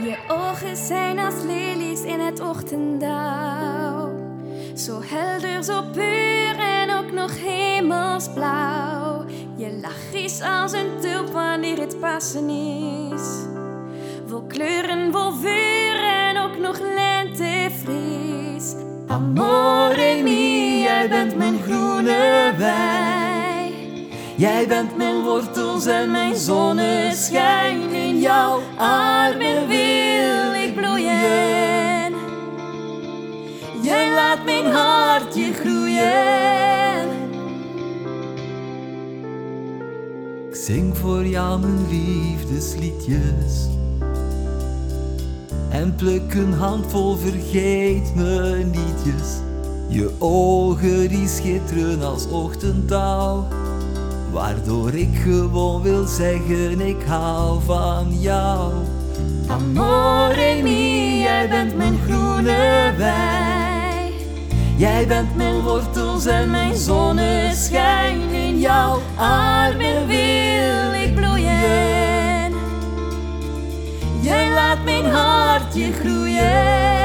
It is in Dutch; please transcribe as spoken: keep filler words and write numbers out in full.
Je ogen zijn als lelies in het ochtenddauw. Zo helder, zo puur en ook nog hemelsblauw. Je lach is als een tulp wanneer het Pasen is. Vol kleuren, vol vuur en ook nog lentefris. Amore mia, jij bent mijn groene wei. Jij bent mijn wortels en mijn zonneschijn. In jouw armen wil ik bloeien. Jij laat mijn hartje groeien. Ik zing voor jou mijn liefdesliedjes en pluk een handvol vergeet me nietjes. Je ogen die schitteren als ochtenddauw, waardoor ik gewoon wil zeggen ik hou van jou. Amore mia, jij bent mijn groene wei. Jij bent mijn wortels en mijn zonneschijn. In jouw armen wil ik bloeien. Jij laat mijn hartje groeien.